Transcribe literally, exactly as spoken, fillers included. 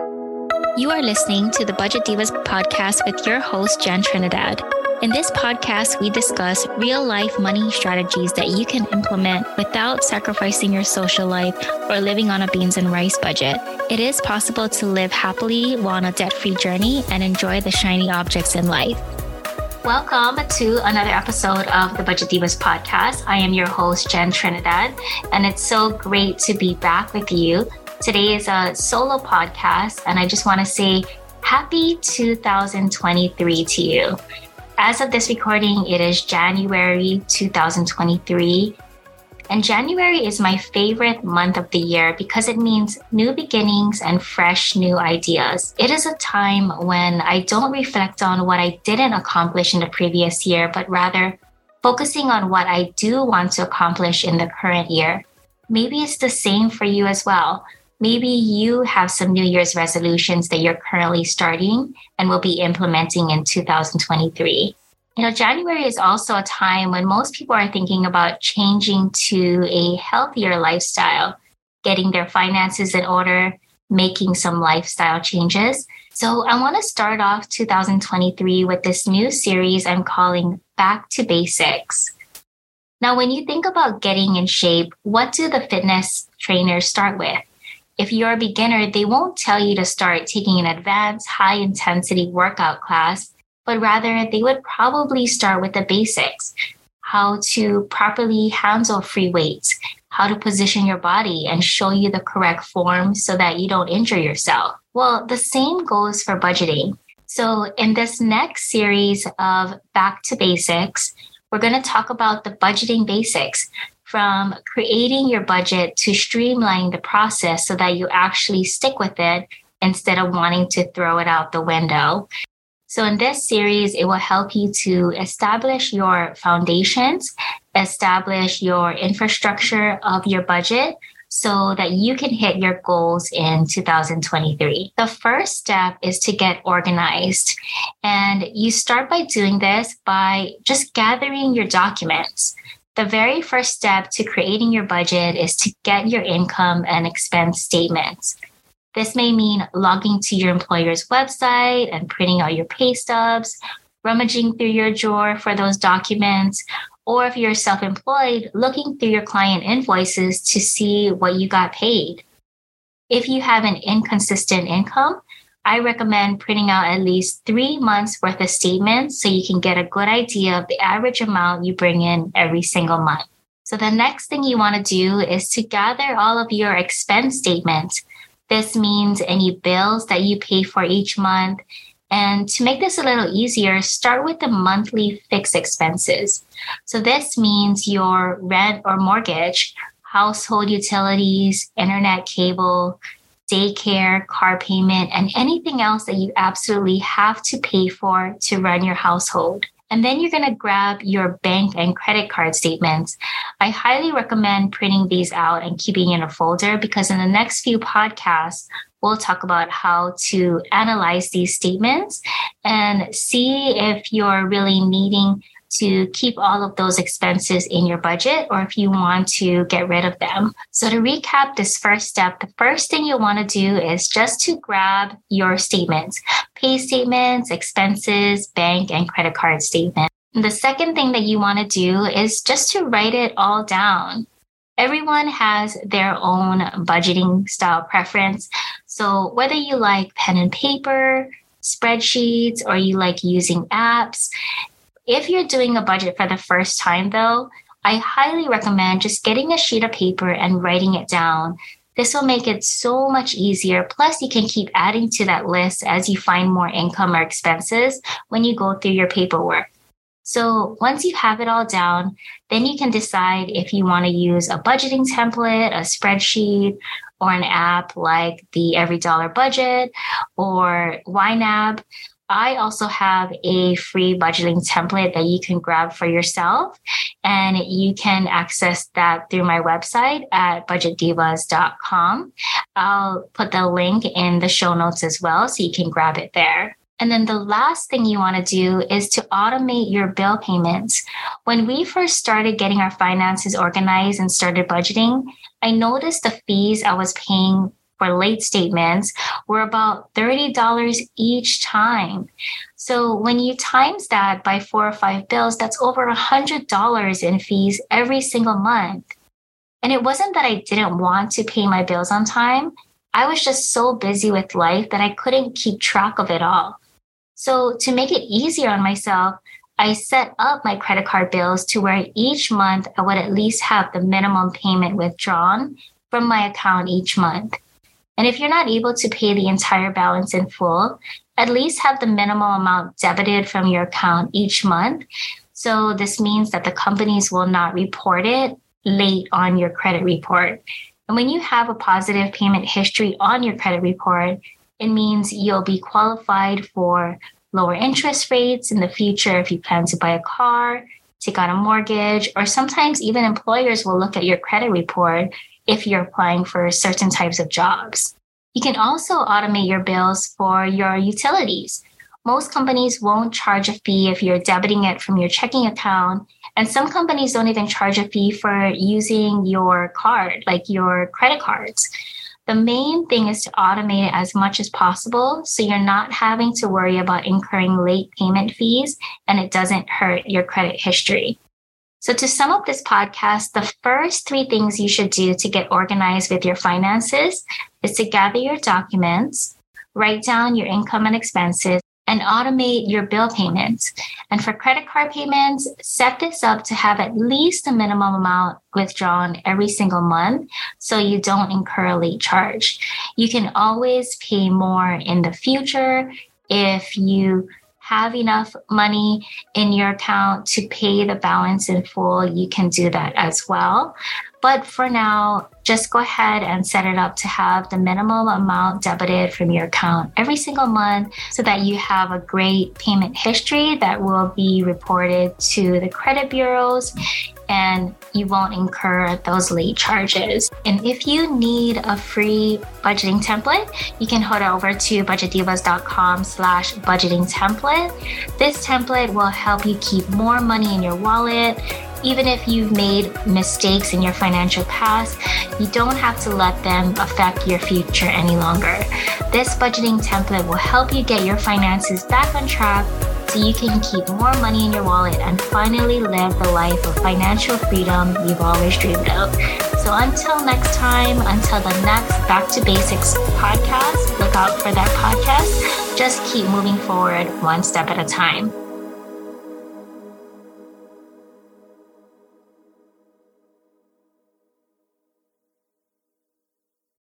You are listening to the Budget Divas podcast with your host, Jen Trinidad. In this podcast, we discuss real-life money strategies that you can implement without sacrificing your social life or living on a beans and rice budget. It is possible to live happily while on a debt-free journey and enjoy the shiny objects in life. Welcome to another episode of the Budget Divas podcast. I am your host, Jen Trinidad, and it's so great to be back with you. Today is a solo podcast, and I just want to say happy two thousand twenty-three to you. As of this recording, it is January two thousand twenty-three, and January is my favorite month of the year because it means new beginnings and fresh new ideas. It is a time when I don't reflect on what I didn't accomplish in the previous year, but rather focusing on what I do want to accomplish in the current year. Maybe it's the same for you as well. Maybe you have some New Year's resolutions that you're currently starting and will be implementing in two thousand twenty-three. You know, January is also a time when most people are thinking about changing to a healthier lifestyle, getting their finances in order, making some lifestyle changes. So I want to start off two thousand twenty-three with this new series I'm calling Back to Basics. Now, when you think about getting in shape, what do the fitness trainers start with? If you're a beginner, they won't tell you to start taking an advanced, high-intensity workout class, but rather they would probably start with the basics: how to properly handle free weights, how to position your body and show you the correct form so that you don't injure yourself. Well, the same goes for budgeting. So in this next series of Back to Basics, we're going to talk about the budgeting basics, from creating your budget to streamlining the process so that you actually stick with it instead of wanting to throw it out the window. So in this series, it will help you to establish your foundations, establish your infrastructure of your budget so that you can hit your goals in two thousand twenty-three. The first step is to get organized. And you start by doing this by just gathering your documents. The very first step to creating your budget is to get your income and expense statements. This may mean logging to your employer's website and printing out your pay stubs, rummaging through your drawer for those documents, or if you're self-employed, looking through your client invoices to see what you got paid. If you have an inconsistent income, I recommend printing out at least three months worth of statements so you can get a good idea of the average amount you bring in every single month. So the next thing you want to do is to gather all of your expense statements. This means any bills that you pay for each month. And to make this a little easier, start with the monthly fixed expenses. So this means your rent or mortgage, household utilities, internet cable, daycare, car payment, and anything else that you absolutely have to pay for to run your household. And then you're going to grab your bank and credit card statements. I highly recommend printing these out and keeping in a folder because in the next few podcasts, we'll talk about how to analyze these statements and see if you're really needing to keep all of those expenses in your budget or if you want to get rid of them. So to recap this first step, the first thing you want to do is just to grab your statements, pay statements, expenses, bank, and credit card statements. And the second thing that you want to do is just to write it all down. Everyone has their own budgeting style preference. So whether you like pen and paper, spreadsheets, or you like using apps, if you're doing a budget for the first time, though, I highly recommend just getting a sheet of paper and writing it down. This will make it so much easier. Plus, you can keep adding to that list as you find more income or expenses when you go through your paperwork. So once you have it all down, then you can decide if you want to use a budgeting template, a spreadsheet, or an app like the Every Dollar Budget or YNAB. I also have a free budgeting template that you can grab for yourself, and you can access that through my website at budget divas dot com. I'll put the link in the show notes as well, so you can grab it there. And then the last thing you want to do is to automate your bill payments. When we first started getting our finances organized and started budgeting, I noticed the fees I was paying for late statements were about thirty dollars each time. So when you times that by four or five bills, that's over one hundred dollars in fees every single month. And it wasn't that I didn't want to pay my bills on time. I was just so busy with life that I couldn't keep track of it all. So to make it easier on myself, I set up my credit card bills to where each month I would at least have the minimum payment withdrawn from my account each month. And if you're not able to pay the entire balance in full, at least have the minimal amount debited from your account each month. So this means that the companies will not report it late on your credit report. And when you have a positive payment history on your credit report, it means you'll be qualified for lower interest rates in the future if you plan to buy a car, take out a mortgage, or sometimes even employers will look at your credit report if you're applying for certain types of jobs. You can also automate your bills for your utilities. Most companies won't charge a fee if you're debiting it from your checking account. And some companies don't even charge a fee for using your card, like your credit cards. The main thing is to automate it as much as possible so you're not having to worry about incurring late payment fees and it doesn't hurt your credit history. So to sum up this podcast, the first three things you should do to get organized with your finances is to gather your documents, write down your income and expenses, and automate your bill payments. And for credit card payments, set this up to have at least a minimum amount withdrawn every single month so you don't incur a late charge. You can always pay more in the future if you have enough money in your account to pay the balance in full. You can do that as well. But for now, just go ahead and set it up to have the minimum amount debited from your account every single month so that you have a great payment history that will be reported to the credit bureaus and you won't incur those late charges. And if you need a free budgeting template, you can head over to budgetdivas.com slash budgeting template. This template will help you keep more money in your wallet. Even if you've made mistakes in your financial past, you don't have to let them affect your future any longer. This budgeting template will help you get your finances back on track so you can keep more money in your wallet and finally live the life of financial freedom you've always dreamed of. So until next time, until the next Back to Basics podcast, look out for that podcast. Just keep moving forward one step at a time.